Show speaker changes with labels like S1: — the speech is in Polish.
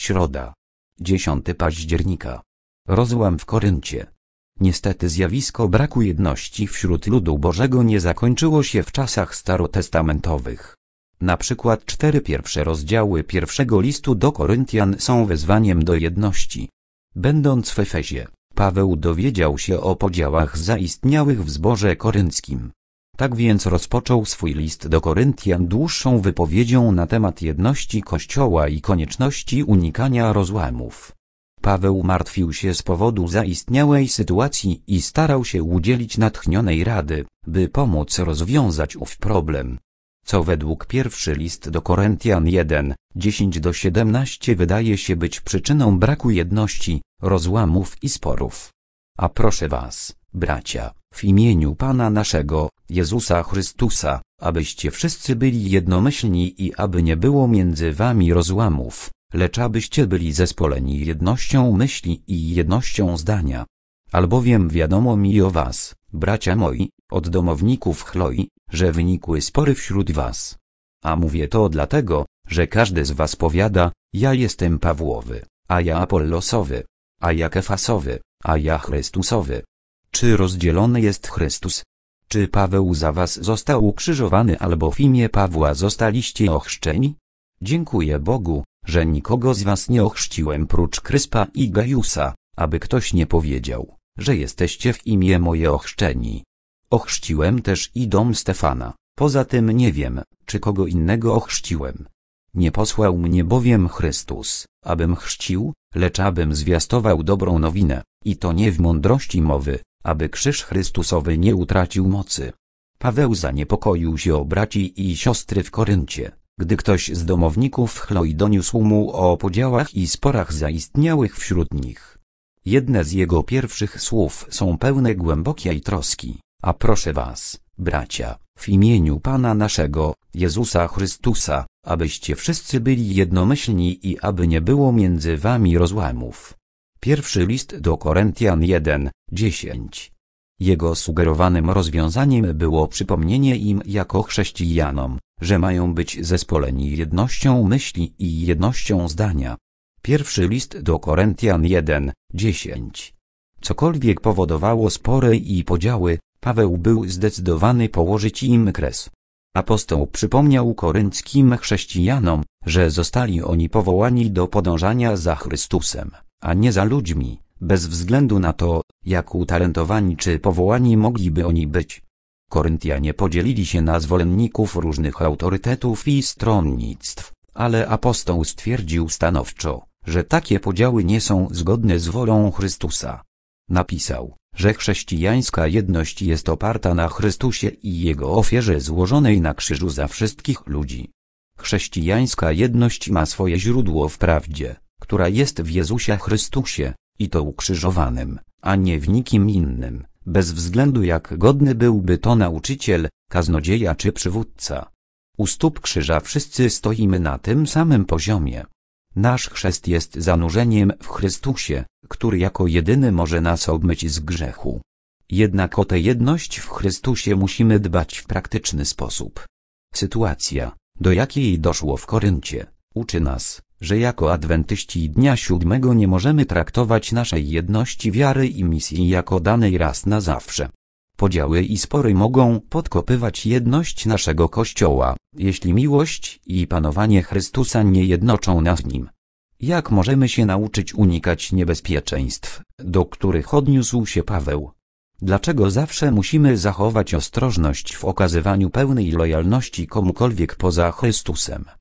S1: Środa. 10 października. Rozłam w Koryncie. Niestety zjawisko braku jedności wśród ludu Bożego nie zakończyło się w czasach starotestamentowych. Na przykład 4 pierwsze rozdziały pierwszego listu do Koryntian są wezwaniem do jedności. Będąc w Efezie, Paweł dowiedział się o podziałach zaistniałych w zborze korynckim. Tak więc rozpoczął swój list do Koryntian dłuższą wypowiedzią na temat jedności Kościoła i konieczności unikania rozłamów. Paweł martwił się z powodu zaistniałej sytuacji i starał się udzielić natchnionej rady, by pomóc rozwiązać ów problem. Co według pierwszy list do Koryntian 1, 10-17 wydaje się być przyczyną braku jedności, rozłamów i sporów. A proszę was, bracia, w imieniu Pana naszego, Jezusa Chrystusa, abyście wszyscy byli jednomyślni i aby nie było między wami rozłamów, lecz abyście byli zespoleni jednością myśli i jednością zdania. Albowiem wiadomo mi o was, bracia moi, od domowników Chloi, że wynikły spory wśród was. A mówię to dlatego, że każdy z was powiada, ja jestem Pawłowy, a ja Apollosowy, a ja Kefasowy, a ja Chrystusowy. Czy rozdzielony jest Chrystus? Czy Paweł za was został ukrzyżowany albo w imię Pawła zostaliście ochrzczeni? Dziękuję Bogu, że nikogo z was nie ochrzciłem prócz Kryspa i Gajusa, aby ktoś nie powiedział, że jesteście w imię moje ochrzczeni. Ochrzciłem też i dom Stefana, poza tym nie wiem, czy kogo innego ochrzciłem. Nie posłał mnie bowiem Chrystus, abym chrzcił, lecz abym zwiastował dobrą nowinę, i to nie w mądrości mowy, aby krzyż Chrystusowy nie utracił mocy. Paweł zaniepokoił się o braci i siostry w Koryncie, gdy ktoś z domowników Chloi doniósł mu o podziałach i sporach zaistniałych wśród nich. Jedne z jego pierwszych słów są pełne głębokiej troski. A proszę was, bracia, w imieniu Pana naszego, Jezusa Chrystusa, abyście wszyscy byli jednomyślni i aby nie było między wami rozłamów. Pierwszy list do Koryntian 1, 10. Jego sugerowanym rozwiązaniem było przypomnienie im jako chrześcijanom, że mają być zespoleni jednością myśli i jednością zdania. Pierwszy list do Koryntian 1, 10. Cokolwiek powodowało spory i podziały, Paweł był zdecydowany położyć im kres. Apostoł przypomniał korynckim chrześcijanom, że zostali oni powołani do podążania za Chrystusem, a nie za ludźmi, bez względu na to, jak utalentowani czy powołani mogliby oni być. Koryntianie podzielili się na zwolenników różnych autorytetów i stronnictw, ale apostoł stwierdził stanowczo, że takie podziały nie są zgodne z wolą Chrystusa. Napisał, że chrześcijańska jedność jest oparta na Chrystusie i Jego ofierze złożonej na krzyżu za wszystkich ludzi. Chrześcijańska jedność ma swoje źródło w prawdzie, która jest w Jezusie Chrystusie, i to ukrzyżowanym, a nie w nikim innym, bez względu jak godny byłby to nauczyciel, kaznodzieja czy przywódca. U stóp krzyża wszyscy stoimy na tym samym poziomie. Nasz chrzest jest zanurzeniem w Chrystusie, który jako jedyny może nas obmyć z grzechu. Jednak o tę jedność w Chrystusie musimy dbać w praktyczny sposób. Sytuacja, do jakiej doszło w Koryncie, uczy nas, że jako adwentyści Dnia Siódmego nie możemy traktować naszej jedności wiary i misji jako danej raz na zawsze. Podziały i spory mogą podkopywać jedność naszego Kościoła, jeśli miłość i panowanie Chrystusa nie jednoczą nas nim. Jak możemy się nauczyć unikać niebezpieczeństw, do których odniósł się Paweł? Dlaczego zawsze musimy zachować ostrożność w okazywaniu pełnej lojalności komukolwiek poza Chrystusem?